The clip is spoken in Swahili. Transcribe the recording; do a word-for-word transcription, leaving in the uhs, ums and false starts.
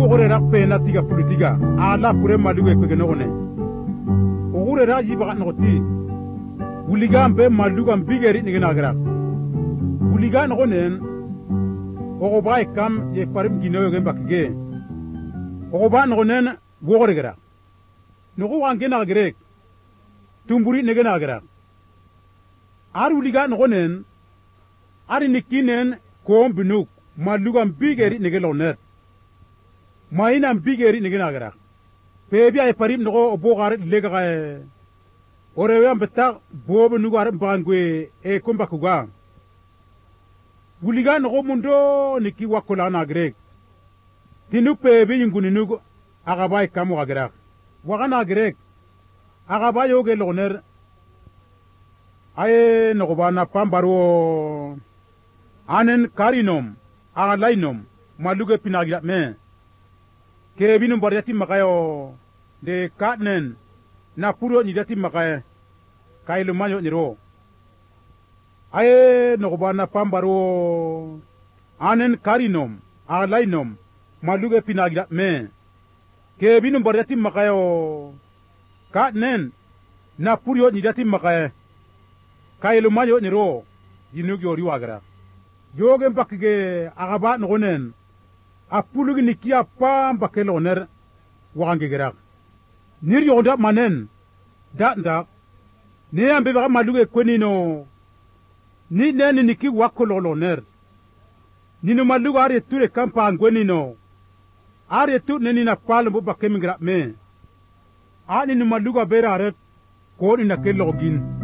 gore ra pena tiga politika ala pure maluge kwegenone ogure ra yiba noti wuligambe maluga mbigeri niginagra wuliga nonen ogo bay kam ye parim ginoyo gemba kige ogo ba nonen wogore gra nogo wangena grek tumburi niginagra ar wuliga nonen ari nikinen kombinuk maluga mbigeri nigeloner maina mbigeri niginagra pebi ay parim nogo obogar lega orewe ambeta bobo nugar mbangwe e komba kuga wuliga nogo mundo niki wakola na grek tinu pebi yinguni nugo agabay kamu agra wagana grek agabay oge loner ay nogo bana pambaro anen karinom agalainom maluge pinagira me kebinu bariati makayo de katnen na puro ni dati makaye kailu mayo niro aye nokobana pambaro anen karinom alainom maluge pinagira me kebinu bariati makayo katnen na puro ni dati makaye kailu mayo niro yinugi ori wagra yoge mbakige agaba nonen apulugi nikia pamba keloner wagange gerak nir yonda manen da nda ne ambe ba maluge kwenino ni neni niki wakololoner nino maluga are ture kampa ngwenino are tu neni na palmo bakemigra me ani no maluga berare ko ni na kelogin